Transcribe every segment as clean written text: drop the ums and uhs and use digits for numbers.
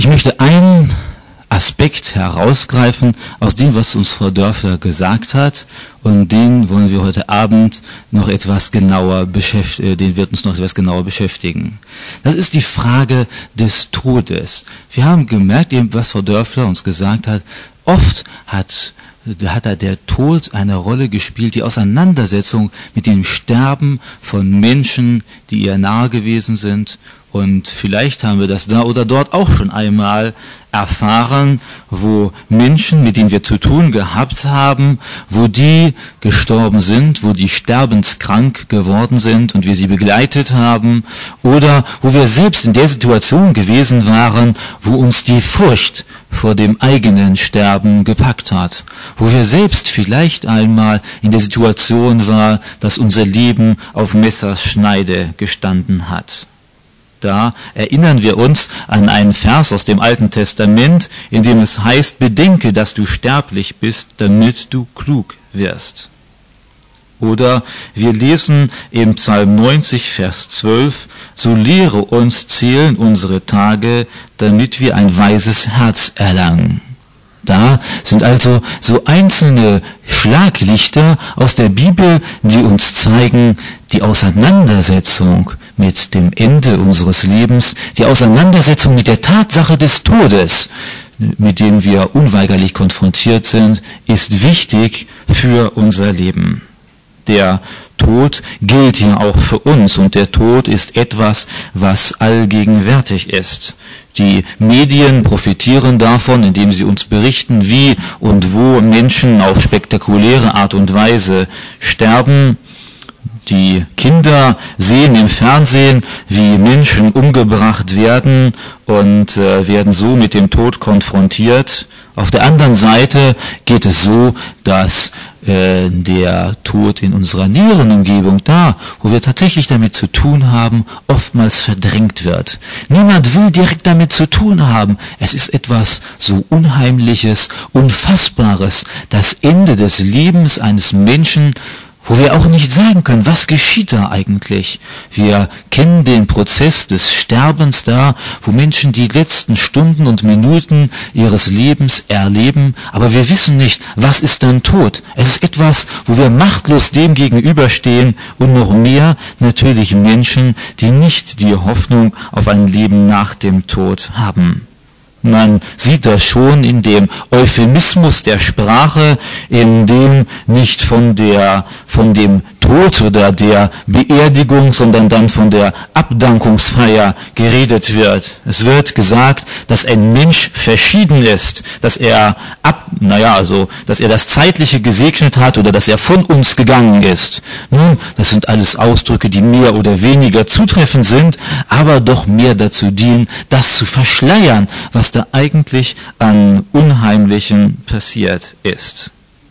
Ich möchte einen Aspekt herausgreifen aus dem, was uns Frau Dörfler gesagt hat, und den wollen wir heute Abend noch etwas genauer beschäftigen, den wird uns noch etwas genauer beschäftigen. Das ist die Frage des Todes. Wir haben gemerkt, eben was Frau Dörfler uns gesagt hat, oft hat der Tod eine Rolle gespielt, die Auseinandersetzung mit dem Sterben von Menschen, die ihr nahe gewesen sind. Und vielleicht haben wir das da oder dort auch schon einmal erfahren, wo Menschen, mit denen wir zu tun gehabt haben, wo die gestorben sind, wo die sterbenskrank geworden sind und wir sie begleitet haben, oder wo wir selbst in der Situation gewesen waren, wo uns die Furcht vor dem eigenen Sterben gepackt hat, wo wir selbst vielleicht einmal in der Situation waren, dass unser Leben auf Messerschneide gestanden hat. Da erinnern wir uns an einen Vers aus dem Alten Testament, in dem es heißt, bedenke, dass du sterblich bist, damit du klug wirst. Oder wir lesen im Psalm 90, Vers 12, so lehre uns zählen unsere Tage, damit wir ein weises Herz erlangen. Da sind also so einzelne Schlaglichter aus der Bibel, die uns zeigen, die Auseinandersetzung mit dem Ende unseres Lebens, die Auseinandersetzung mit der Tatsache des Todes, mit dem wir unweigerlich konfrontiert sind, ist wichtig für unser Leben. Der Tod gilt hier auch für uns und der Tod ist etwas, was allgegenwärtig ist. Die Medien profitieren davon, indem sie uns berichten, wie und wo Menschen auf spektakuläre Art und Weise sterben. Die Kinder sehen im Fernsehen, wie Menschen umgebracht werden und werden so mit dem Tod konfrontiert. Auf der anderen Seite geht es so, dass der Tod in unserer näheren Umgebung, da, wo wir tatsächlich damit zu tun haben, oftmals verdrängt wird. Niemand will direkt damit zu tun haben. Es ist etwas so Unheimliches, Unfassbares, das Ende des Lebens eines Menschen, wo wir auch nicht sagen können, was geschieht da eigentlich. Wir kennen den Prozess des Sterbens da, wo Menschen die letzten Stunden und Minuten ihres Lebens erleben, aber wir wissen nicht, was ist dann Tod. Es ist etwas, wo wir machtlos dem gegenüberstehen und noch mehr natürlich Menschen, die nicht die Hoffnung auf ein Leben nach dem Tod haben. Man sieht das schon in dem Euphemismus der Sprache, in dem nicht von dem Tod oder der Beerdigung, sondern dann von der Abdankungsfeier geredet wird. Es wird gesagt, dass ein Mensch verschieden ist, dass er dass er das Zeitliche gesegnet hat oder dass er von uns gegangen ist. Nun, das sind alles Ausdrücke, die mehr oder weniger zutreffend sind, aber doch mehr dazu dienen, das zu verschleiern, was da eigentlich an Unheimlichem passiert ist.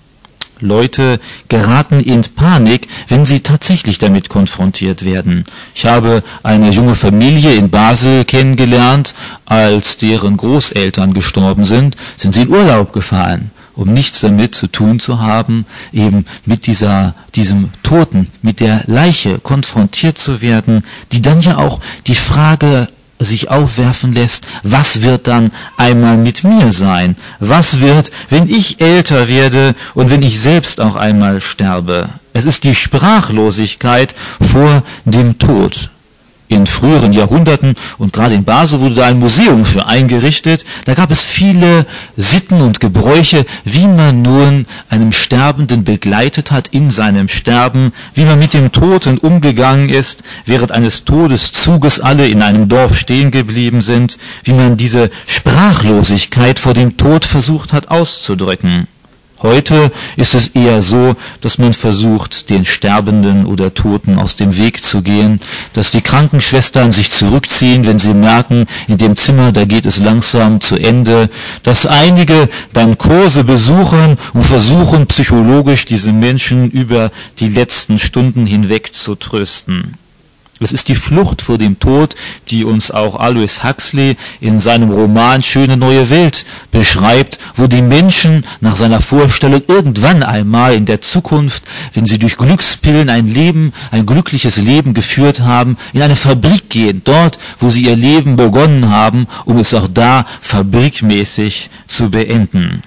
Leute geraten in Panik, wenn sie tatsächlich damit konfrontiert werden. Ich habe eine junge Familie in Basel kennengelernt, als deren Großeltern gestorben sind sie in Urlaub gefahren, um nichts damit zu tun zu haben, eben mit diesem Toten, mit der Leiche konfrontiert zu werden, die dann ja auch die Frage sich aufwerfen lässt, was wird dann einmal mit mir sein? Was wird, wenn ich älter werde und wenn ich selbst auch einmal sterbe? Es ist die Sprachlosigkeit vor dem Tod. In früheren Jahrhunderten und gerade in Basel wurde da ein Museum für eingerichtet. Da gab es viele Sitten und Gebräuche, wie man nun einem Sterbenden begleitet hat in seinem Sterben, wie man mit dem Toten umgegangen ist, während eines Todeszuges alle in einem Dorf stehen geblieben sind, wie man diese Sprachlosigkeit vor dem Tod versucht hat auszudrücken. Heute ist es eher so, dass man versucht, den Sterbenden oder Toten aus dem Weg zu gehen, dass die Krankenschwestern sich zurückziehen, wenn sie merken, in dem Zimmer, da geht es langsam zu Ende, dass einige dann Kurse besuchen und versuchen, psychologisch diese Menschen über die letzten Stunden hinweg zu trösten. Es ist die Flucht vor dem Tod, die uns auch Aldous Huxley in seinem Roman Schöne neue Welt beschreibt, wo die Menschen nach seiner Vorstellung irgendwann einmal in der Zukunft, wenn sie durch Glückspillen ein glückliches Leben geführt haben, in eine Fabrik gehen, dort, wo sie ihr Leben begonnen haben, um es auch da fabrikmäßig zu beenden.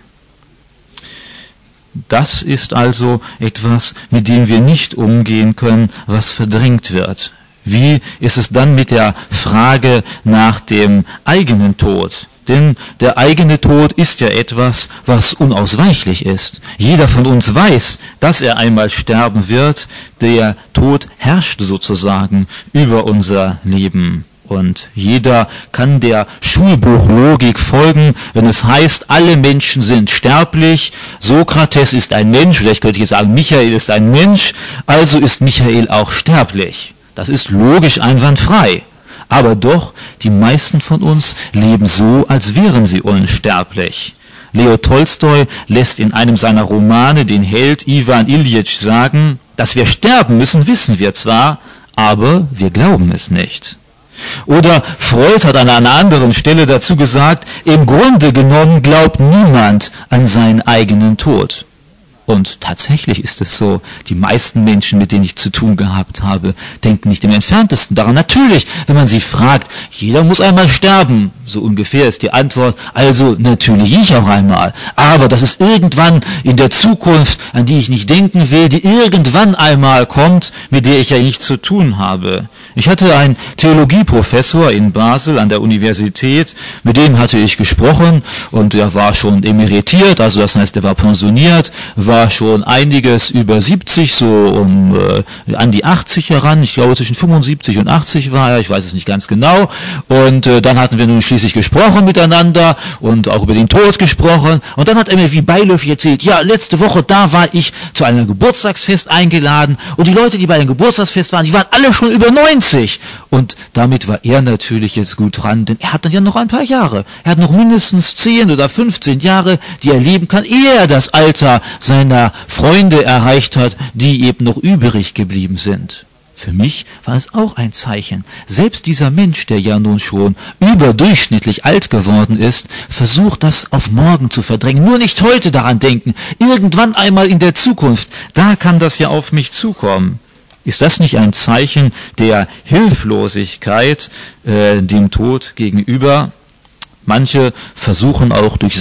Das ist also etwas, mit dem wir nicht umgehen können, was verdrängt wird. Wie ist es dann mit der Frage nach dem eigenen Tod? Denn der eigene Tod ist ja etwas, was unausweichlich ist. Jeder von uns weiß, dass er einmal sterben wird. Der Tod herrscht sozusagen über unser Leben. Und jeder kann der Schulbuchlogik folgen, wenn es heißt, alle Menschen sind sterblich, Sokrates ist ein Mensch, vielleicht könnte ich sagen, Michael ist ein Mensch, also ist Michael auch sterblich. Das ist logisch einwandfrei. Aber doch, die meisten von uns leben so, als wären sie unsterblich. Leo Tolstoi lässt in einem seiner Romane den Held Iwan Iljitsch sagen, dass wir sterben müssen, wissen wir zwar, aber wir glauben es nicht. Oder Freud hat an einer anderen Stelle dazu gesagt, im Grunde genommen glaubt niemand an seinen eigenen Tod. Und tatsächlich ist es so, die meisten Menschen, mit denen ich zu tun gehabt habe, denken nicht im Entferntesten daran. Natürlich, wenn man sie fragt, jeder muss einmal sterben, so ungefähr ist die Antwort, also natürlich ich auch einmal. Aber das ist irgendwann in der Zukunft, an die ich nicht denken will, die irgendwann einmal kommt, mit der ich ja nichts zu tun habe. Ich hatte einen Theologieprofessor in Basel an der Universität, mit dem hatte ich gesprochen und er war schon emeritiert, also das heißt, er war pensioniert, war schon einiges über 70, so an die 80 heran, ich glaube zwischen 75 und 80 war er, ich weiß es nicht ganz genau, und dann hatten wir nun schließlich gesprochen miteinander und auch über den Tod gesprochen und dann hat er mir wie beiläufig erzählt, ja, letzte Woche, da war ich zu einem Geburtstagsfest eingeladen und die Leute, die bei dem Geburtstagsfest waren, die waren alle schon über 90 und damit war er natürlich jetzt gut dran, denn er hat dann ja noch ein paar Jahre, er hat noch mindestens 10 oder 15 Jahre, die er leben kann, ehe er das Alter seiner Freunde erreicht hat, die eben noch übrig geblieben sind. Für mich war es auch ein Zeichen. Selbst dieser Mensch, der ja nun schon überdurchschnittlich alt geworden ist, versucht das auf morgen zu verdrängen. Nur nicht heute daran denken. Irgendwann einmal in der Zukunft, da kann das ja auf mich zukommen. Ist das nicht ein Zeichen der Hilflosigkeit dem Tod gegenüber? Manche versuchen auch durch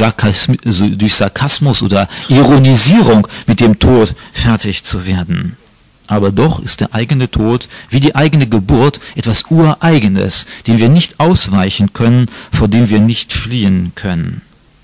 Sarkasmus oder Ironisierung mit dem Tod fertig zu werden. Aber doch ist der eigene Tod wie die eigene Geburt etwas Ureigenes, dem wir nicht ausweichen können, vor dem wir nicht fliehen können.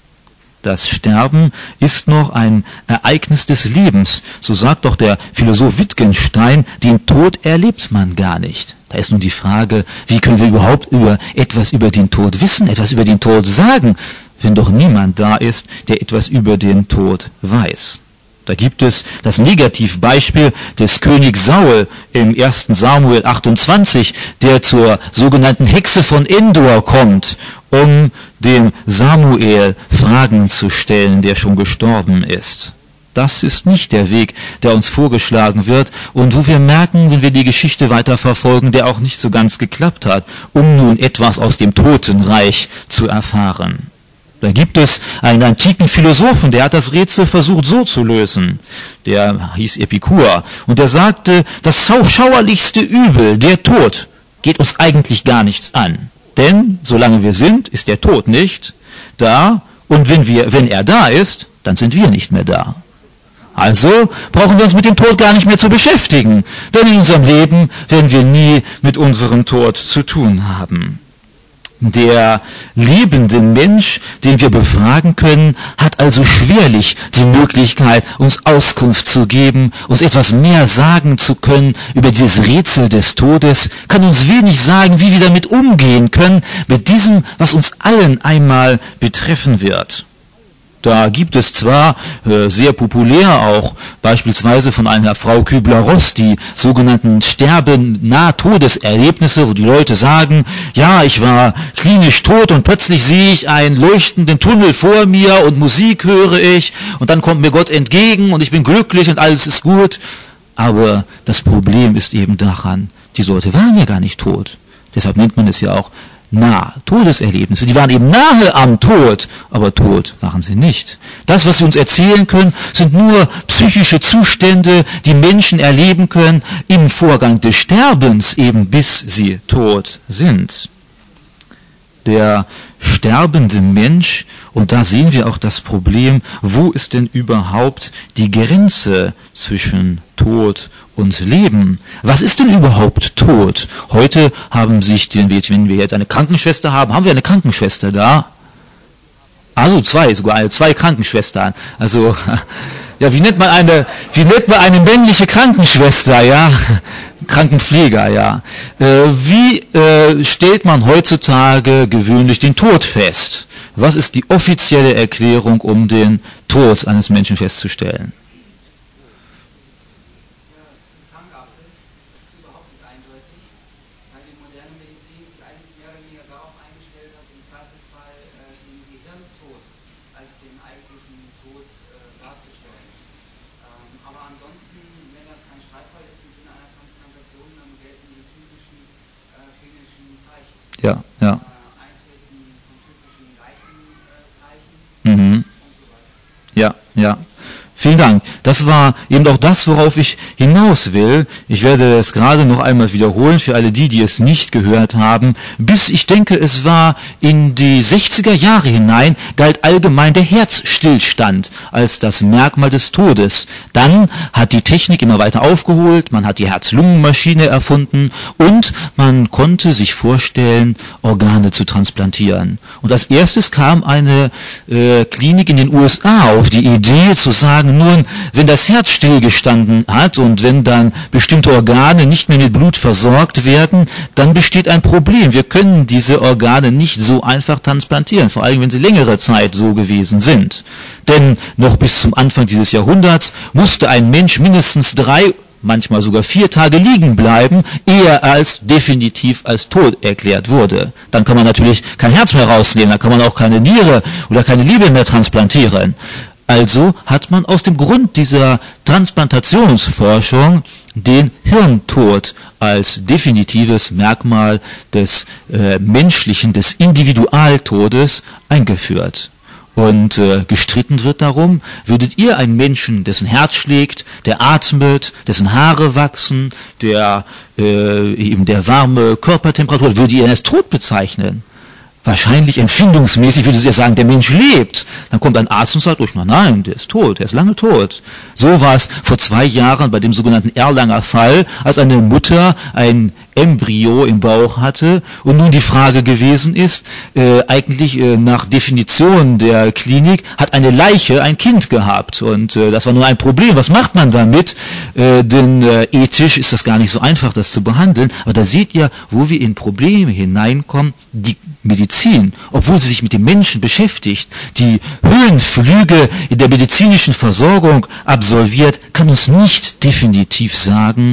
Das Sterben ist noch ein Ereignis des Lebens. So sagt doch der Philosoph Wittgenstein, den Tod erlebt man gar nicht. Da ist nun die Frage, wie können wir überhaupt etwas über den Tod wissen, etwas über den Tod sagen, wenn doch niemand da ist, der etwas über den Tod weiß. Da gibt es das Negativbeispiel des Königs Saul im 1. Samuel 28, der zur sogenannten Hexe von Endor kommt, um dem Samuel Fragen zu stellen, der schon gestorben ist. Das ist nicht der Weg, der uns vorgeschlagen wird und wo wir merken, wenn wir die Geschichte weiterverfolgen, der auch nicht so ganz geklappt hat, um nun etwas aus dem Totenreich zu erfahren. Da gibt es einen antiken Philosophen, der hat das Rätsel versucht so zu lösen. Der hieß Epikur und der sagte, das schauerlichste Übel, der Tod, geht uns eigentlich gar nichts an. Denn solange wir sind, ist der Tod nicht da und wenn er da ist, dann sind wir nicht mehr da. Also brauchen wir uns mit dem Tod gar nicht mehr zu beschäftigen, denn in unserem Leben werden wir nie mit unserem Tod zu tun haben. Der lebende Mensch, den wir befragen können, hat also schwerlich die Möglichkeit, uns Auskunft zu geben, uns etwas mehr sagen zu können über dieses Rätsel des Todes, kann uns wenig sagen, wie wir damit umgehen können, mit diesem, was uns allen einmal betreffen wird. Da gibt es zwar sehr populär auch beispielsweise von einer Frau Kübler-Ross die sogenannten Sterben-Nah-Todeserlebnisse, wo die Leute sagen, ja, ich war klinisch tot und plötzlich sehe ich einen leuchtenden Tunnel vor mir und Musik höre ich und dann kommt mir Gott entgegen und ich bin glücklich und alles ist gut. Aber das Problem ist eben daran, diese Leute waren ja gar nicht tot. Deshalb nennt man es ja auch Todeserlebnisse. Die waren eben nahe am Tod, aber tot waren sie nicht. Das, was sie uns erzählen können, sind nur psychische Zustände, die Menschen erleben können im Vorgang des Sterbens, eben bis sie tot sind. Der sterbende Mensch, und da sehen wir auch das Problem, wo ist denn überhaupt die Grenze zwischen Tod und Leben? Was ist denn überhaupt Tod? Heute haben sich, wenn wir jetzt eine Krankenschwester haben, haben wir eine Krankenschwester da? Also zwei Krankenschwestern. Also, ja, wie nennt man eine männliche Krankenschwester, ja? Krankenpfleger, ja. Wie stellt man heutzutage gewöhnlich den Tod fest? Was ist die offizielle Erklärung, um den Tod eines Menschen festzustellen? Ja, ja. Mhm. Ja, ja. Vielen Dank. Das war eben auch das, worauf ich hinaus will. Ich werde es gerade noch einmal wiederholen für alle die es nicht gehört haben. Ich denke, es war in die 60er Jahre hinein, galt allgemein der Herzstillstand als das Merkmal des Todes. Dann hat die Technik immer weiter aufgeholt, man hat die Herz-Lungen-Maschine erfunden und man konnte sich vorstellen, Organe zu transplantieren. Und als erstes kam eine Klinik in den USA auf die Idee zu sagen, nun, wenn das Herz stillgestanden hat und wenn dann bestimmte Organe nicht mehr mit Blut versorgt werden, dann besteht ein Problem. Wir können diese Organe nicht so einfach transplantieren, vor allem wenn sie längere Zeit so gewesen sind. Denn noch bis zum Anfang dieses Jahrhunderts musste ein Mensch mindestens 3, manchmal sogar 4 Tage liegen bleiben, ehe er als definitiv als tot erklärt wurde. Dann kann man natürlich kein Herz mehr rausnehmen, dann kann man auch keine Niere oder keine Leber mehr transplantieren. Also hat man aus dem Grund dieser Transplantationsforschung den Hirntod als definitives Merkmal des menschlichen, des Individualtodes eingeführt. Und gestritten wird darum, würdet ihr einen Menschen, dessen Herz schlägt, der atmet, dessen Haare wachsen, der eben der warme Körpertemperatur, würdet ihr ihn als tot bezeichnen? Wahrscheinlich empfindungsmäßig würde sie sagen, der Mensch lebt. Dann kommt ein Arzt und sagt, nein, der ist tot, der ist lange tot. So war es vor 2 Jahren bei dem sogenannten Erlanger Fall, als eine Mutter ein Embryo im Bauch hatte und nun die Frage gewesen ist, eigentlich nach Definition der Klinik hat eine Leiche ein Kind gehabt und das war nur ein Problem. Was macht man damit? Denn ethisch ist das gar nicht so einfach, das zu behandeln. Aber da seht ihr, wo wir in Probleme hineinkommen, die Medizin, obwohl sie sich mit dem Menschen beschäftigt, die Höhenflüge in der medizinischen Versorgung absolviert, kann uns nicht definitiv sagen,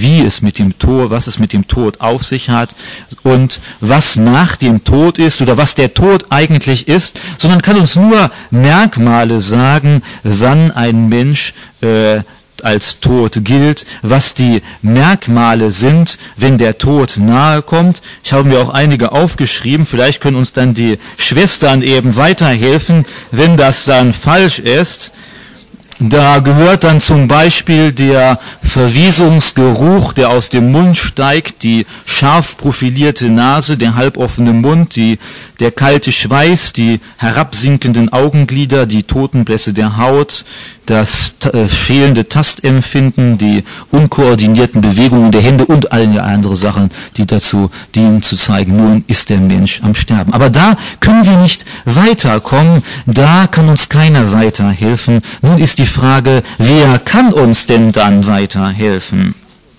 was es mit dem Tod auf sich hat und was nach dem Tod ist oder was der Tod eigentlich ist, sondern kann uns nur Merkmale sagen, wann ein Mensch als tot gilt, was die Merkmale sind, wenn der Tod nahe kommt. Ich habe mir auch einige aufgeschrieben, vielleicht können uns dann die Schwestern eben weiterhelfen, wenn das dann falsch ist. Da gehört dann zum Beispiel der Verwesungsgeruch, der aus dem Mund steigt, die scharf profilierte Nase, der halboffene Mund, der kalte Schweiß, die herabsinkenden Augenlider, die Totenblässe der Haut, das fehlende Tastempfinden, die unkoordinierten Bewegungen der Hände und alle andere Sachen, die dazu dienen zu zeigen, nun ist der Mensch am Sterben. Aber da können wir nicht weiterkommen, da kann uns keiner weiterhelfen. Nun ist die Frage, wer kann uns denn dann weiterhelfen?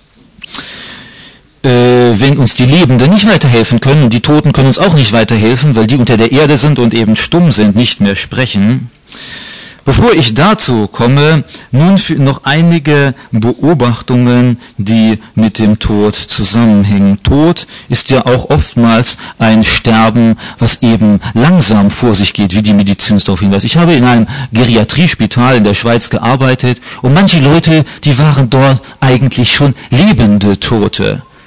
Wenn uns die Lebenden nicht weiterhelfen können und die Toten können uns auch nicht weiterhelfen, weil die unter der Erde sind und eben stumm sind, nicht mehr sprechen. Bevor ich dazu komme, nun noch einige Beobachtungen, die mit dem Tod zusammenhängen. Tod ist ja auch oftmals ein Sterben, was eben langsam vor sich geht, wie die Medizin es darauf hinweist. Ich habe in einem Geriatriespital in der Schweiz gearbeitet und manche Leute, die waren dort eigentlich schon lebende Tote.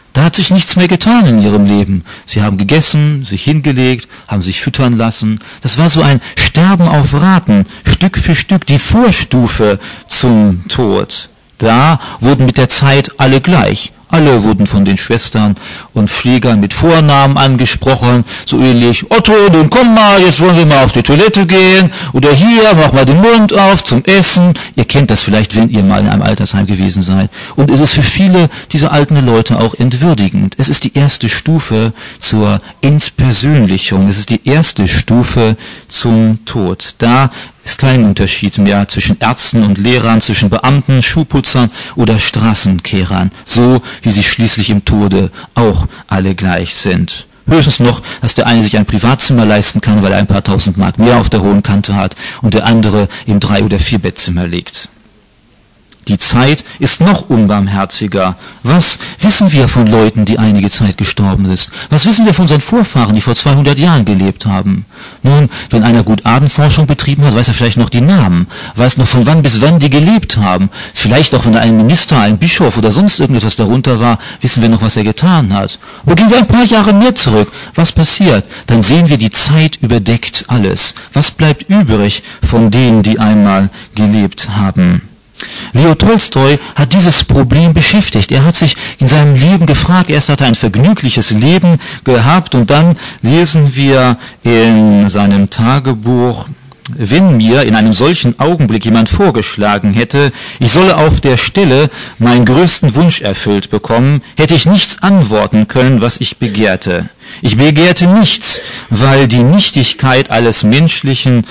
Da hat sich nichts mehr getan in ihrem Leben. Sie haben gegessen, sich hingelegt, haben sich füttern lassen. Das war so ein Sterben auf Raten, Stück für Stück, die Vorstufe zum Tod. Da wurden mit der Zeit alle gleich. Alle wurden von den Schwestern und Pflegern mit Vornamen angesprochen, so ähnlich: Otto, nun komm mal, jetzt wollen wir mal auf die Toilette gehen, oder hier, mach mal den Mund auf zum Essen. Ihr kennt das vielleicht, wenn ihr mal in einem Altersheim gewesen seid. Und es ist für viele dieser alten Leute auch entwürdigend. Es ist die erste Stufe zur Entpersönlichung. Es ist die erste Stufe zum Tod. Da ist kein Unterschied mehr zwischen Ärzten und Lehrern, zwischen Beamten, Schuhputzern oder Straßenkehrern, so wie sie schließlich im Tode auch alle gleich sind. Höchstens noch, dass der eine sich ein Privatzimmer leisten kann, weil er ein paar tausend Mark mehr auf der hohen Kante hat, und der andere im 3- oder 4-Bettzimmer liegt. Die Zeit ist noch unbarmherziger. Was wissen wir von Leuten, die einige Zeit gestorben sind? Was wissen wir von unseren Vorfahren, die vor 200 Jahren gelebt haben? Nun, wenn einer gut Ahnenforschung betrieben hat, weiß er vielleicht noch die Namen, weiß noch von wann bis wann die gelebt haben. Vielleicht auch, wenn da ein Minister, ein Bischof oder sonst irgendetwas darunter war, wissen wir noch, was er getan hat. Aber gehen wir ein paar Jahre mehr zurück. Was passiert? Dann sehen wir, die Zeit überdeckt alles. Was bleibt übrig von denen, die einmal gelebt haben? Leo Tolstoi hat dieses Problem beschäftigt. Er hat sich in seinem Leben gefragt, erst hat er ein vergnügliches Leben gehabt, und dann lesen wir in seinem Tagebuch: Wenn mir in einem solchen Augenblick jemand vorgeschlagen hätte, ich solle auf der Stelle meinen größten Wunsch erfüllt bekommen, hätte ich nichts antworten können, was ich begehrte. Ich begehrte nichts, weil ich die Nichtigkeit alles menschlichen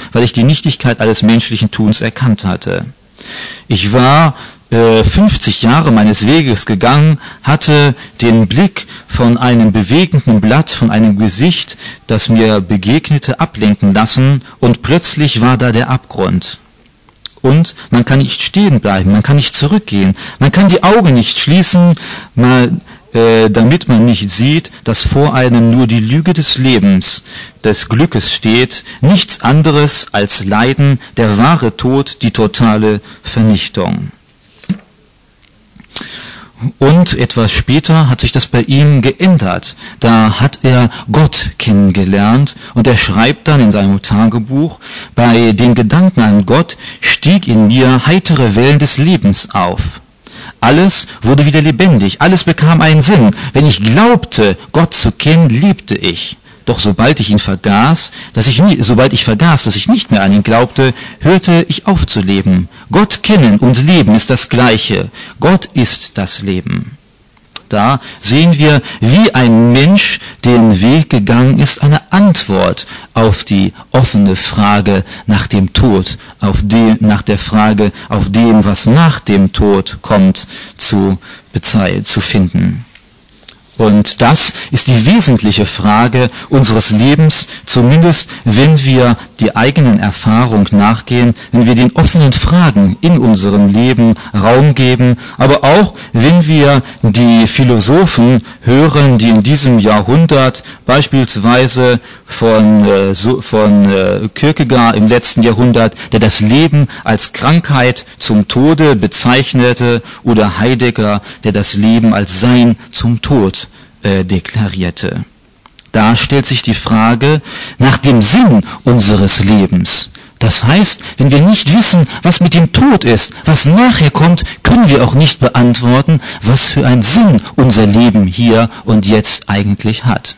Tuns erkannt hatte. Ich war 50 Jahre meines Weges gegangen, hatte den Blick von einem bewegenden Blatt, von einem Gesicht, das mir begegnete, ablenken lassen, und plötzlich war da der Abgrund. Und man kann nicht stehen bleiben, man kann nicht zurückgehen, man kann die Augen nicht schließen, damit man nicht sieht, dass vor einem nur die Lüge des Lebens, des Glückes steht, nichts anderes als Leiden, der wahre Tod, die totale Vernichtung. Und etwas später hat sich das bei ihm geändert. Da hat er Gott kennengelernt, und er schreibt dann in seinem Tagebuch: Bei den Gedanken an Gott stieg in mir heitere Wellen des Lebens auf. Alles wurde wieder lebendig, alles bekam einen Sinn. Wenn ich glaubte, Gott zu kennen, lebte ich. Doch sobald ich vergaß, dass ich nicht mehr an ihn glaubte, hörte ich auf zu leben. Gott kennen und leben ist das Gleiche. Gott ist das Leben. Da sehen wir, wie ein Mensch den Weg gegangen ist, eine Antwort auf die offene Frage nach dem Tod, nach der Frage auf dem, was nach dem Tod kommt, zu finden. Und das ist die wesentliche Frage unseres Lebens, zumindest wenn wir die eigenen Erfahrungen nachgehen, wenn wir den offenen Fragen in unserem Leben Raum geben, aber auch wenn wir die Philosophen hören, die in diesem Jahrhundert, beispielsweise von Kierkegaard im letzten Jahrhundert, der das Leben als Krankheit zum Tode bezeichnete, oder Heidegger, der das Leben als Sein zum Tod deklarierte. Da stellt sich die Frage nach dem Sinn unseres Lebens. Das heißt, wenn wir nicht wissen, was mit dem Tod ist, was nachher kommt, können wir auch nicht beantworten, was für einen Sinn unser Leben hier und jetzt eigentlich hat.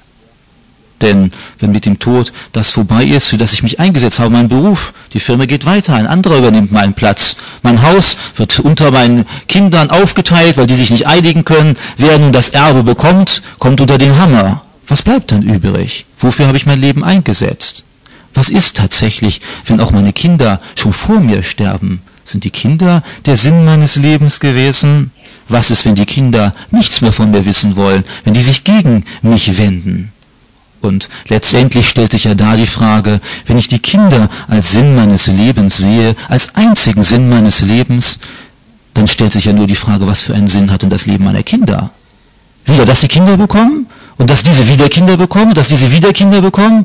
Denn wenn mit dem Tod das vorbei ist, für das ich mich eingesetzt habe, mein Beruf, die Firma geht weiter, ein anderer übernimmt meinen Platz. Mein Haus wird unter meinen Kindern aufgeteilt, weil die sich nicht einigen können. Wer nun das Erbe bekommt, kommt unter den Hammer. Was bleibt dann übrig? Wofür habe ich mein Leben eingesetzt? Was ist tatsächlich, wenn auch meine Kinder schon vor mir sterben? Sind die Kinder der Sinn meines Lebens gewesen? Was ist, wenn die Kinder nichts mehr von mir wissen wollen, wenn die sich gegen mich wenden? Und letztendlich stellt sich ja da die Frage, wenn ich die Kinder als Sinn meines Lebens sehe, als einzigen Sinn meines Lebens, dann stellt sich ja nur die Frage, was für einen Sinn hat denn das Leben meiner Kinder? Wieder, dass sie Kinder bekommen und dass diese wieder Kinder bekommen, dass diese wieder Kinder bekommen,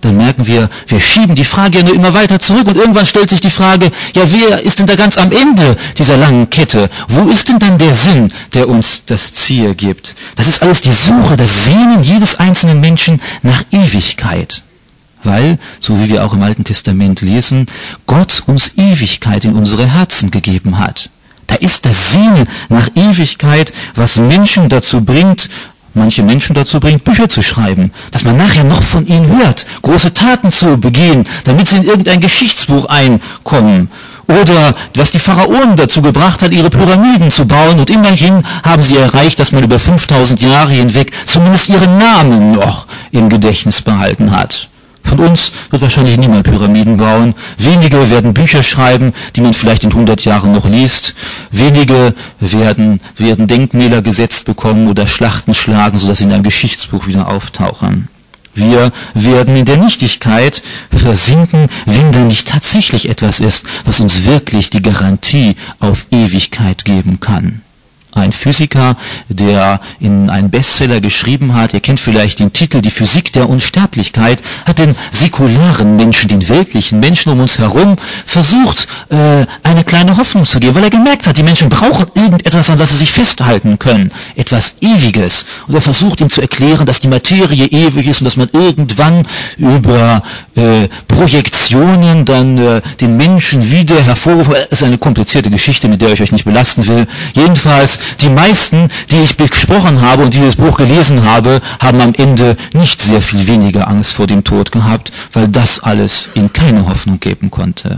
dann merken wir schieben die Frage ja nur immer weiter zurück und irgendwann stellt sich die Frage, ja, wer ist denn da ganz am Ende dieser langen Kette? Wo ist denn dann der Sinn, der uns das Ziel gibt? Das ist alles die Suche, das Sehnen jedes einzelnen Menschen nach Ewigkeit. Weil, so wie wir auch im Alten Testament lesen, Gott uns Ewigkeit in unsere Herzen gegeben hat. Da ist das Sehnen nach Ewigkeit, was Menschen dazu bringt, manche Menschen dazu bringt, Bücher zu schreiben, dass man nachher noch von ihnen hört, große Taten zu begehen, damit sie in irgendein Geschichtsbuch einkommen. Oder was die Pharaonen dazu gebracht hat, ihre Pyramiden zu bauen, und immerhin haben sie erreicht, dass man über 5000 Jahre hinweg zumindest ihren Namen noch im Gedächtnis behalten hat. Von uns wird wahrscheinlich niemand Pyramiden bauen. Wenige werden Bücher schreiben, die man vielleicht in 100 Jahren noch liest. Wenige werden Denkmäler gesetzt bekommen oder Schlachten schlagen, sodass sie in einem Geschichtsbuch wieder auftauchen. Wir werden in der Nichtigkeit versinken, wenn da nicht tatsächlich etwas ist, was uns wirklich die Garantie auf Ewigkeit geben kann. Ein Physiker, der in einen Bestseller geschrieben hat, ihr kennt vielleicht den Titel Die Physik der Unsterblichkeit, hat den säkularen Menschen, den weltlichen Menschen um uns herum versucht, eine kleine Hoffnung zu geben, weil er gemerkt hat, die Menschen brauchen irgendetwas, an das sie sich festhalten können, etwas Ewiges. Und er versucht ihnen zu erklären, dass die Materie ewig ist und dass man irgendwann über Projektionen dann den Menschen wieder hervorrufen. Das ist eine komplizierte Geschichte, mit der ich euch nicht belasten will. Jedenfalls, die meisten, die ich besprochen habe und dieses Buch gelesen habe, haben am Ende nicht sehr viel weniger Angst vor dem Tod gehabt, weil das alles ihnen keine Hoffnung geben konnte.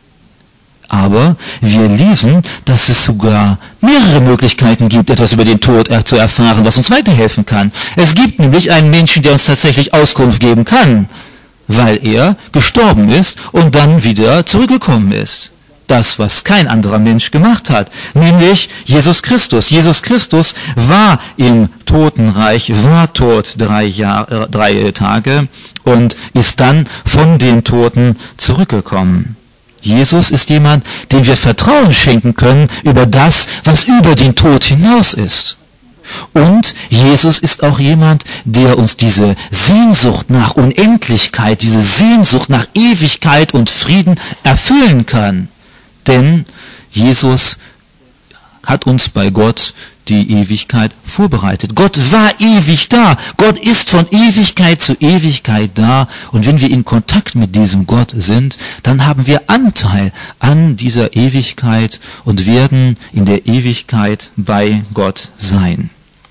Aber wir lesen, dass es sogar mehrere Möglichkeiten gibt, etwas über den Tod zu erfahren, was uns weiterhelfen kann. Es gibt nämlich einen Menschen, der uns tatsächlich Auskunft geben kann, weil er gestorben ist und dann wieder zurückgekommen ist. Das, was kein anderer Mensch gemacht hat, nämlich Jesus Christus. Jesus Christus war im Totenreich, war tot 3 Tage und ist dann von den Toten zurückgekommen. Jesus ist jemand, dem wir Vertrauen schenken können über das, was über den Tod hinaus ist. Und Jesus ist auch jemand, der uns diese Sehnsucht nach Unendlichkeit, diese Sehnsucht nach Ewigkeit und Frieden erfüllen kann. Denn Jesus hat uns bei Gott die Ewigkeit vorbereitet. Gott war ewig da. Gott ist von Ewigkeit zu Ewigkeit da. Und wenn wir in Kontakt mit diesem Gott sind, dann haben wir Anteil an dieser Ewigkeit und werden in der Ewigkeit bei Gott sein.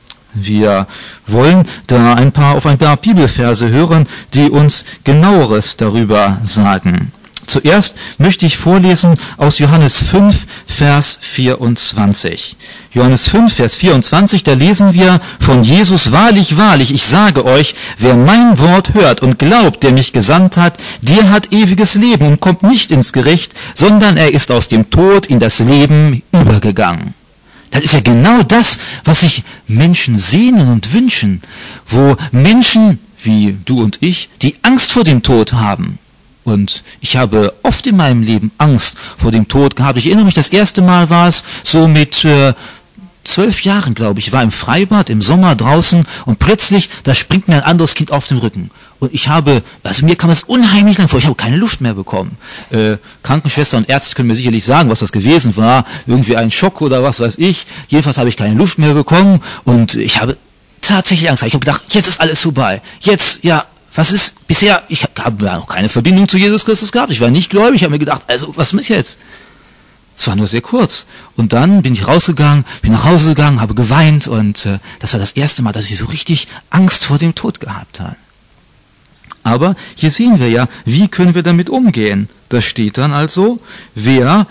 Wir wollen da auf ein paar Bibelverse hören, die uns Genaueres darüber sagen. Zuerst möchte ich vorlesen aus Johannes 5, Vers 24. Johannes 5, Vers 24, da lesen wir von Jesus: Wahrlich, wahrlich, ich sage euch, wer mein Wort hört und glaubt, der mich gesandt hat, der hat ewiges Leben und kommt nicht ins Gericht, sondern er ist aus dem Tod in das Leben übergegangen. Das ist ja genau das, was sich Menschen sehnen und wünschen, wo Menschen wie du und ich, die Angst vor dem Tod haben. Und ich habe oft in meinem Leben Angst vor dem Tod gehabt. Ich erinnere mich, das erste Mal war es so mit 12 Jahren, glaube ich. Ich war im Freibad im Sommer draußen und plötzlich, da springt mir ein anderes Kind auf den Rücken. Und mir kam es unheimlich lang vor, ich habe keine Luft mehr bekommen. Krankenschwester und Ärzte können mir sicherlich sagen, was das gewesen war. Irgendwie ein Schock oder was weiß ich. Jedenfalls habe ich keine Luft mehr bekommen und ich habe tatsächlich Angst. Ich habe gedacht, jetzt ist alles vorbei. Jetzt, ja, was ist bisher? Ich habe ja noch keine Verbindung zu Jesus Christus gehabt. Ich war nicht gläubig. Ich habe mir gedacht, also was ist jetzt? Es war nur sehr kurz. Und dann bin ich rausgegangen, bin nach Hause gegangen, habe geweint und das war das erste Mal, dass ich so richtig Angst vor dem Tod gehabt habe. Aber hier sehen wir ja, wie können wir damit umgehen? Da steht dann also, wer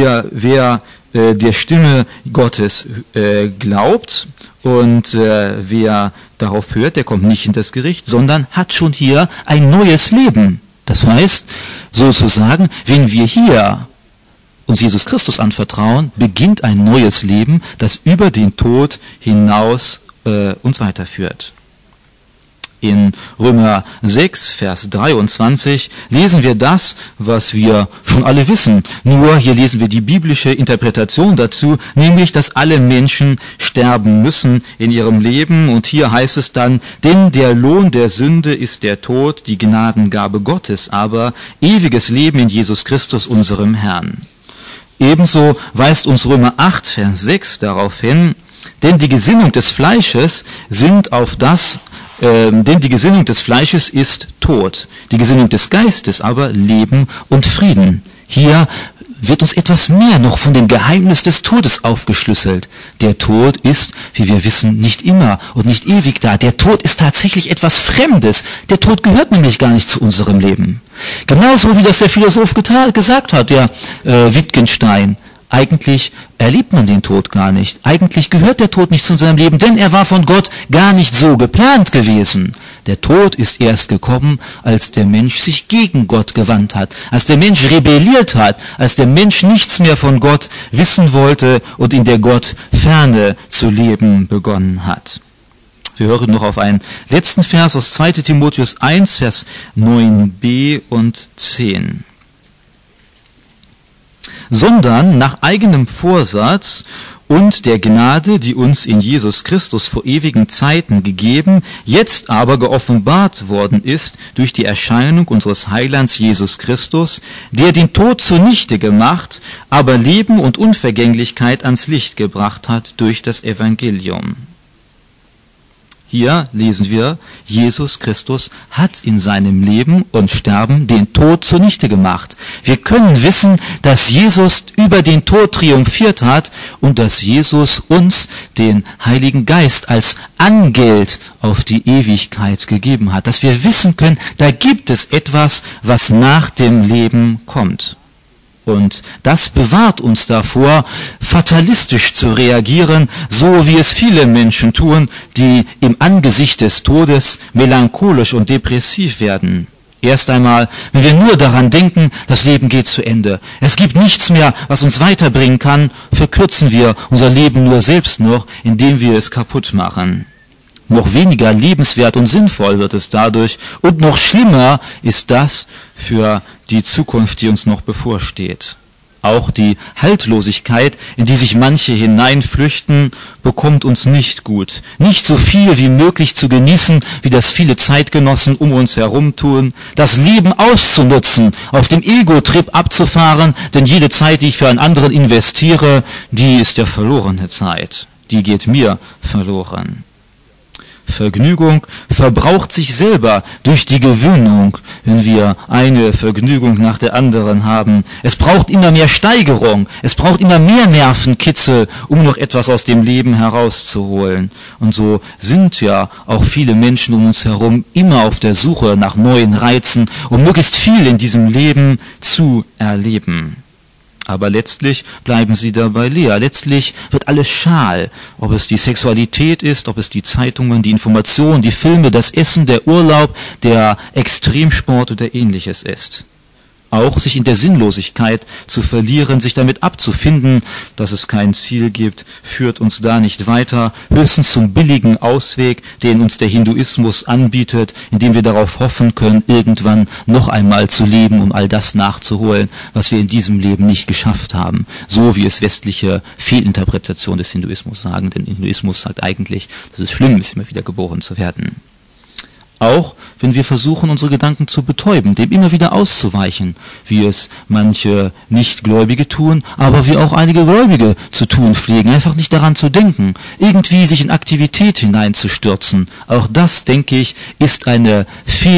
der Stimme Gottes glaubt und wer darauf hört, der kommt nicht in das Gericht, sondern hat schon hier ein neues Leben. Das heißt, sozusagen, wenn wir hier uns Jesus Christus anvertrauen, beginnt ein neues Leben, das über den Tod hinaus uns weiterführt. In Römer 6, Vers 23 lesen wir das, was wir schon alle wissen. Nur hier lesen wir die biblische Interpretation dazu, nämlich, dass alle Menschen sterben müssen in ihrem Leben. Und hier heißt es dann, denn der Lohn der Sünde ist der Tod, die Gnadengabe Gottes, aber ewiges Leben in Jesus Christus, unserem Herrn. Ebenso weist uns Römer 8, Vers 6 darauf hin, denn die Gesinnung des Fleisches ist Tod, die Gesinnung des Geistes aber Leben und Frieden. Hier wird uns etwas mehr noch von dem Geheimnis des Todes aufgeschlüsselt. Der Tod ist, wie wir wissen, nicht immer und nicht ewig da. Der Tod ist tatsächlich etwas Fremdes. Der Tod gehört nämlich gar nicht zu unserem Leben. Genauso wie das der Philosoph gesagt hat, der Wittgenstein. Eigentlich erlebt man den Tod gar nicht. Eigentlich gehört der Tod nicht zu unserem Leben, denn er war von Gott gar nicht so geplant gewesen. Der Tod ist erst gekommen, als der Mensch sich gegen Gott gewandt hat, als der Mensch rebelliert hat, als der Mensch nichts mehr von Gott wissen wollte und in der Gottferne zu leben begonnen hat. Wir hören noch auf einen letzten Vers aus 2. Timotheus 1, Vers 9b und 10. Sondern nach eigenem Vorsatz und der Gnade, die uns in Jesus Christus vor ewigen Zeiten gegeben, jetzt aber geoffenbart worden ist durch die Erscheinung unseres Heilands Jesus Christus, der den Tod zunichte gemacht, aber Leben und Unvergänglichkeit ans Licht gebracht hat durch das Evangelium. Hier lesen wir, Jesus Christus hat in seinem Leben und Sterben den Tod zunichte gemacht. Wir können wissen, dass Jesus über den Tod triumphiert hat und dass Jesus uns den Heiligen Geist als Angeld auf die Ewigkeit gegeben hat. Dass wir wissen können, da gibt es etwas, was nach dem Leben kommt. Und das bewahrt uns davor, fatalistisch zu reagieren, so wie es viele Menschen tun, die im Angesicht des Todes melancholisch und depressiv werden. Erst einmal, wenn wir nur daran denken, das Leben geht zu Ende. Es gibt nichts mehr, was uns weiterbringen kann, verkürzen wir unser Leben nur selbst noch, indem wir es kaputt machen. Noch weniger lebenswert und sinnvoll wird es dadurch und noch schlimmer ist das für die Zukunft, die uns noch bevorsteht. Auch die Haltlosigkeit, in die sich manche hineinflüchten, bekommt uns nicht gut. Nicht so viel wie möglich zu genießen, wie das viele Zeitgenossen um uns herum tun. Das Leben auszunutzen, auf dem Ego-Trip abzufahren, denn jede Zeit, die ich für einen anderen investiere, die ist ja verlorene Zeit. Die geht mir verloren. Vergnügung verbraucht sich selber durch die Gewöhnung, wenn wir eine Vergnügung nach der anderen haben. Es braucht immer mehr Steigerung, es braucht immer mehr Nervenkitzel, um noch etwas aus dem Leben herauszuholen. Und so sind ja auch viele Menschen um uns herum immer auf der Suche nach neuen Reizen, um möglichst viel in diesem Leben zu erleben. Aber letztlich bleiben sie dabei leer. Letztlich wird alles schal. Ob es die Sexualität ist, ob es die Zeitungen, die Informationen, die Filme, das Essen, der Urlaub, der Extremsport oder ähnliches ist. Auch sich in der Sinnlosigkeit zu verlieren, sich damit abzufinden, dass es kein Ziel gibt, führt uns da nicht weiter, höchstens zum billigen Ausweg, den uns der Hinduismus anbietet, indem wir darauf hoffen können, irgendwann noch einmal zu leben, um all das nachzuholen, was wir in diesem Leben nicht geschafft haben. So wie es westliche Fehlinterpretationen des Hinduismus sagen, denn Hinduismus sagt eigentlich, dass es schlimm ist, immer wieder geboren zu werden. Auch wenn wir versuchen, unsere Gedanken zu betäuben, dem immer wieder auszuweichen, wie es manche Nichtgläubige tun, aber wie auch einige Gläubige zu tun pflegen, einfach nicht daran zu denken, irgendwie sich in Aktivität hineinzustürzen. Auch das, denke ich, ist eine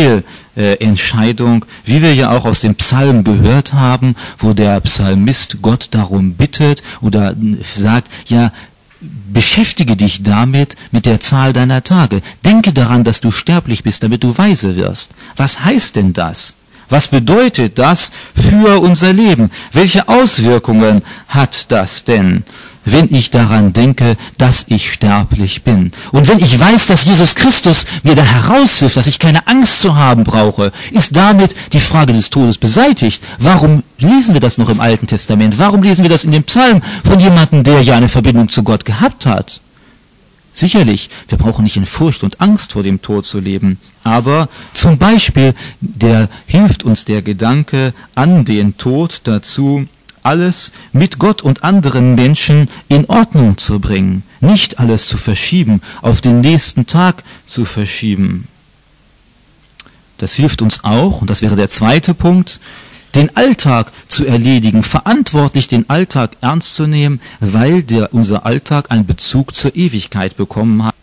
Fehlentscheidung, wie wir ja auch aus dem Psalm gehört haben, wo der Psalmist Gott darum bittet oder sagt, ja, beschäftige dich damit mit der Zahl deiner Tage. Denke daran, dass du sterblich bist, damit du weise wirst. Was heißt denn das? Was bedeutet das für unser Leben? Welche Auswirkungen hat das denn, wenn ich daran denke, dass ich sterblich bin? Und wenn ich weiß, dass Jesus Christus mir da heraushilft, dass ich keine Angst zu haben brauche, ist damit die Frage des Todes beseitigt. Warum lesen wir das noch im Alten Testament? Warum lesen wir das in dem Psalm von jemandem, der ja eine Verbindung zu Gott gehabt hat? Sicherlich, wir brauchen nicht in Furcht und Angst vor dem Tod zu leben, aber zum Beispiel, hilft uns der Gedanke an den Tod dazu, alles mit Gott und anderen Menschen in Ordnung zu bringen, nicht alles zu verschieben, auf den nächsten Tag zu verschieben. Das hilft uns auch, und das wäre der zweite Punkt, den Alltag zu erledigen, verantwortlich den Alltag ernst zu nehmen, weil unser Alltag einen Bezug zur Ewigkeit bekommen hat.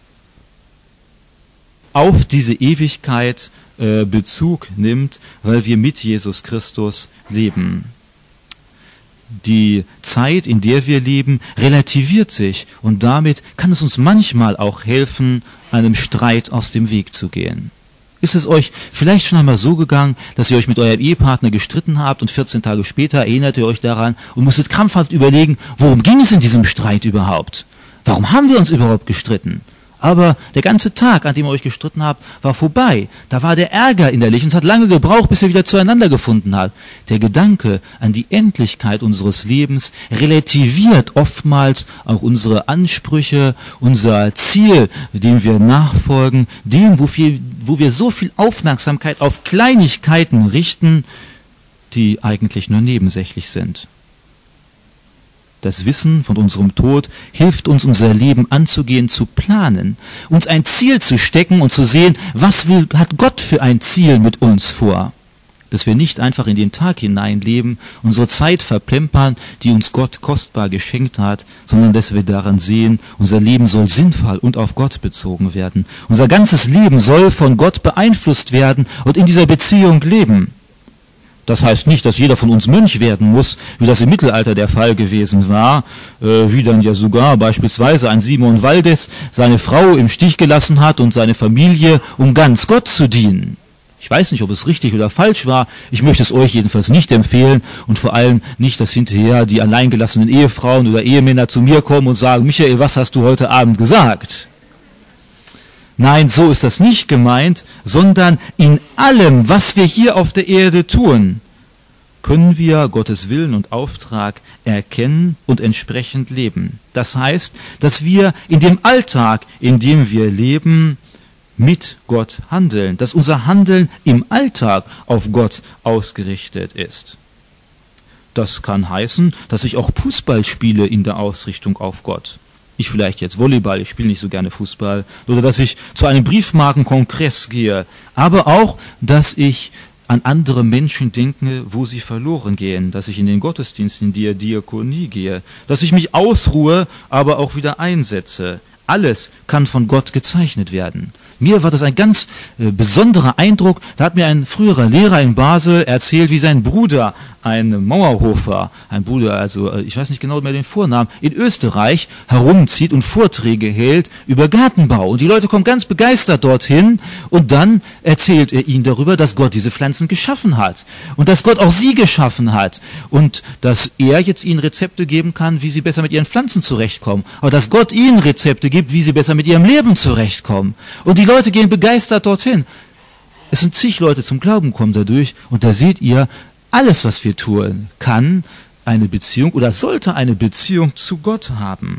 Auf diese Ewigkeit Bezug nimmt, weil wir mit Jesus Christus leben. Die Zeit, in der wir leben, relativiert sich und damit kann es uns manchmal auch helfen, einem Streit aus dem Weg zu gehen. Ist es euch vielleicht schon einmal so gegangen, dass ihr euch mit eurem Ehepartner gestritten habt und 14 Tage später erinnert ihr euch daran und musstet krampfhaft überlegen, worum ging es in diesem Streit überhaupt? Warum haben wir uns überhaupt gestritten? Aber der ganze Tag, an dem ihr euch gestritten habt, war vorbei. Da war der Ärger innerlich und es hat lange gebraucht, bis ihr wieder zueinander gefunden habt. Der Gedanke an die Endlichkeit unseres Lebens relativiert oftmals auch unsere Ansprüche, unser Ziel, dem wir nachfolgen, dem, wo wir so viel Aufmerksamkeit auf Kleinigkeiten richten, die eigentlich nur nebensächlich sind. Das Wissen von unserem Tod hilft uns, unser Leben anzugehen, zu planen, uns ein Ziel zu stecken und zu sehen, hat Gott für ein Ziel mit uns vor. Dass wir nicht einfach in den Tag hineinleben, unsere Zeit verplempern, die uns Gott kostbar geschenkt hat, sondern dass wir daran sehen, unser Leben soll sinnvoll und auf Gott bezogen werden. Unser ganzes Leben soll von Gott beeinflusst werden und in dieser Beziehung leben. Das heißt nicht, dass jeder von uns Mönch werden muss, wie das im Mittelalter der Fall gewesen war, wie dann ja sogar beispielsweise ein Simon Waldes seine Frau im Stich gelassen hat und seine Familie, um ganz Gott zu dienen. Ich weiß nicht, ob es richtig oder falsch war, ich möchte es euch jedenfalls nicht empfehlen und vor allem nicht, dass hinterher die alleingelassenen Ehefrauen oder Ehemänner zu mir kommen und sagen, Michael, was hast du heute Abend gesagt? Nein, so ist das nicht gemeint, sondern in allem, was wir hier auf der Erde tun, können wir Gottes Willen und Auftrag erkennen und entsprechend leben. Das heißt, dass wir in dem Alltag, in dem wir leben, mit Gott handeln, dass unser Handeln im Alltag auf Gott ausgerichtet ist. Das kann heißen, dass ich auch Fußball spiele in der Ausrichtung auf Gott. Ich vielleicht jetzt Volleyball, ich spiele nicht so gerne Fußball, oder dass ich zu einem Briefmarkenkongress gehe, aber auch, dass ich an andere Menschen denke, wo sie verloren gehen, dass ich in den Gottesdienst, in die Diakonie gehe, dass ich mich ausruhe, aber auch wieder einsetze. Alles kann von Gott gezeichnet werden. Mir war das ein ganz besonderer Eindruck. Da hat mir ein früherer Lehrer in Basel erzählt, wie sein Bruder, ein Mauerhofer, ein Bruder, also ich weiß nicht genau mehr den Vornamen, in Österreich herumzieht und Vorträge hält über Gartenbau. Und die Leute kommen ganz begeistert dorthin und dann erzählt er ihnen darüber, dass Gott diese Pflanzen geschaffen hat und dass Gott auch sie geschaffen hat und dass er jetzt ihnen Rezepte geben kann, wie sie besser mit ihren Pflanzen zurechtkommen, aber dass Gott ihnen Rezepte gibt, wie sie besser mit ihrem Leben zurechtkommen. Und die Leute gehen begeistert dorthin. Es sind zig Leute zum Glauben kommen dadurch und da seht ihr, alles, was wir tun, kann eine Beziehung oder sollte eine Beziehung zu Gott haben.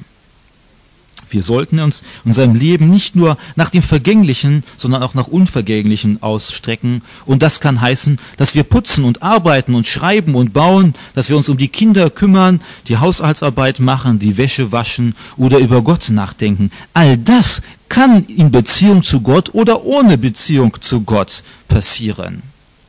Wir sollten uns in unserem Leben nicht nur nach dem Vergänglichen, sondern auch nach Unvergänglichen ausstrecken. Und das kann heißen, dass wir putzen und arbeiten und schreiben und bauen, dass wir uns um die Kinder kümmern, die Haushaltsarbeit machen, die Wäsche waschen oder über Gott nachdenken. All das kann in Beziehung zu Gott oder ohne Beziehung zu Gott passieren.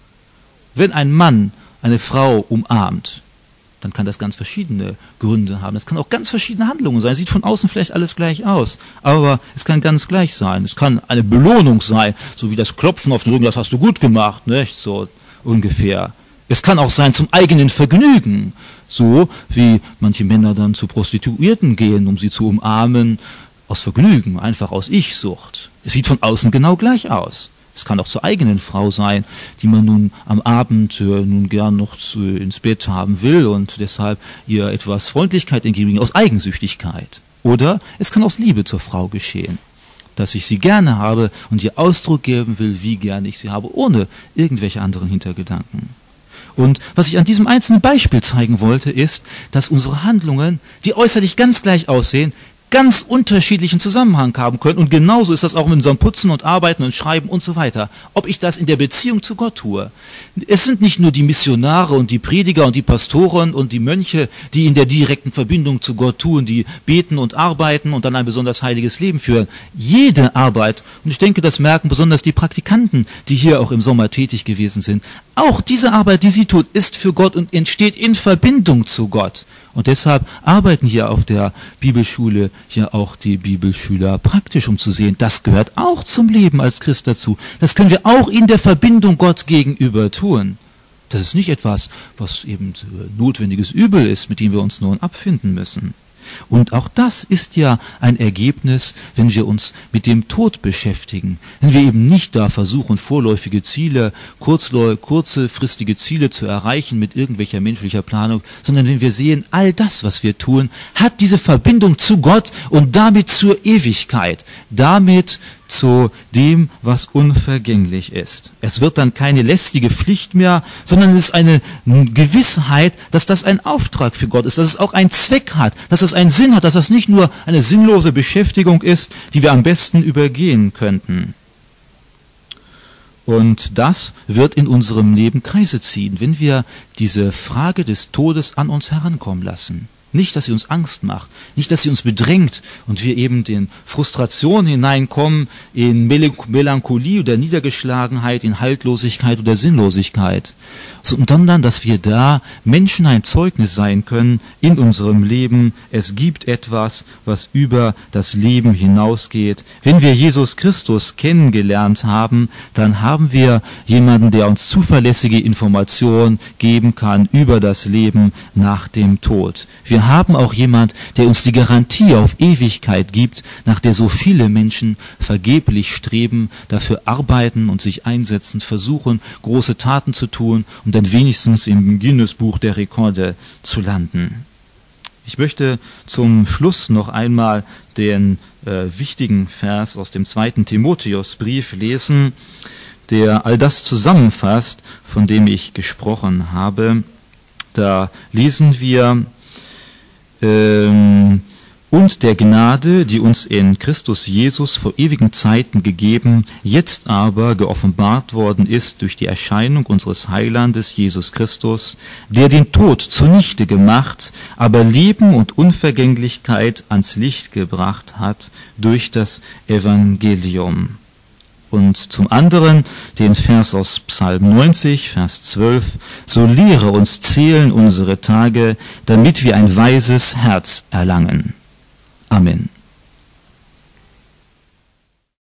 Wenn ein Mann eine Frau umarmt, dann kann das ganz verschiedene Gründe haben. Das kann auch ganz verschiedene Handlungen sein. Sieht von außen vielleicht alles gleich aus, aber es kann ganz gleich sein. Es kann eine Belohnung sein, so wie das Klopfen auf den Rücken, das hast du gut gemacht, nicht? So ungefähr. Es kann auch sein zum eigenen Vergnügen, so wie manche Männer dann zu Prostituierten gehen, um sie zu umarmen, aus Vergnügen, einfach aus Ich-Sucht. Es sieht von außen genau gleich aus. Es kann auch zur eigenen Frau sein, die man nun am Abend nun gern noch ins Bett haben will und deshalb ihr etwas Freundlichkeit entgegenbringt, aus Eigensüchtigkeit. Oder es kann aus Liebe zur Frau geschehen, dass ich sie gerne habe und ihr Ausdruck geben will, wie gerne ich sie habe, ohne irgendwelche anderen Hintergedanken. Und was ich an diesem einzelnen Beispiel zeigen wollte, ist, dass unsere Handlungen, die äußerlich ganz gleich aussehen, ganz unterschiedlichen Zusammenhang haben können. Und genauso ist das auch mit unserem Putzen und Arbeiten und Schreiben und so weiter. Ob ich das in der Beziehung zu Gott tue. Es sind nicht nur die Missionare und die Prediger und die Pastoren und die Mönche, die in der direkten Verbindung zu Gott tun, die beten und arbeiten und dann ein besonders heiliges Leben führen. Jede Arbeit, und ich denke, das merken besonders die Praktikanten, die hier auch im Sommer tätig gewesen sind, auch diese Arbeit, die sie tut, ist für Gott und entsteht in Verbindung zu Gott. Und deshalb arbeiten hier auf der Bibelschule ja auch die Bibelschüler praktisch, um zu sehen, das gehört auch zum Leben als Christ dazu. Das können wir auch in der Verbindung Gott gegenüber tun. Das ist nicht etwas, was eben notwendiges Übel ist, mit dem wir uns nun abfinden müssen. Und auch das ist ja ein Ergebnis, wenn wir uns mit dem Tod beschäftigen. Wenn wir eben nicht da versuchen, vorläufige Ziele, kurzfristige Ziele zu erreichen mit irgendwelcher menschlicher Planung, sondern wenn wir sehen, all das, was wir tun, hat diese Verbindung zu Gott und damit zur Ewigkeit, damit zu dem, was unvergänglich ist. Es wird dann keine lästige Pflicht mehr, sondern es ist eine Gewissheit, dass das ein Auftrag für Gott ist, dass es auch einen Zweck hat, dass es einen Sinn hat, dass das nicht nur eine sinnlose Beschäftigung ist, die wir am besten übergehen könnten. Und das wird in unserem Leben Kreise ziehen, wenn wir diese Frage des Todes an uns herankommen lassen. Nicht, dass sie uns Angst macht, nicht, dass sie uns bedrängt und wir eben in Frustration hineinkommen, in Melancholie oder Niedergeschlagenheit, in Haltlosigkeit oder Sinnlosigkeit, sondern dass wir da Menschen ein Zeugnis sein können in unserem Leben. Es gibt etwas, was über das Leben hinausgeht. Wenn wir Jesus Christus kennengelernt haben, dann haben wir jemanden, der uns zuverlässige Informationen geben kann über das Leben nach dem Tod. Wir haben auch jemand, der uns die Garantie auf Ewigkeit gibt, nach der so viele Menschen vergeblich streben, dafür arbeiten und sich einsetzen, versuchen, große Taten zu tun, um dann wenigstens im Guinness-Buch der Rekorde zu landen. Ich möchte zum Schluss noch einmal den wichtigen Vers aus dem 2. Timotheusbrief lesen, der all das zusammenfasst, von dem ich gesprochen habe. Da lesen wir: und der Gnade, die uns in Christus Jesus vor ewigen Zeiten gegeben, jetzt aber geoffenbart worden ist durch die Erscheinung unseres Heilandes Jesus Christus, der den Tod zunichte gemacht, aber Leben und Unvergänglichkeit ans Licht gebracht hat durch das Evangelium. Und zum anderen den Vers aus Psalm 90, Vers 12, so lehre uns zählen unsere Tage, damit wir ein weises Herz erlangen. Amen.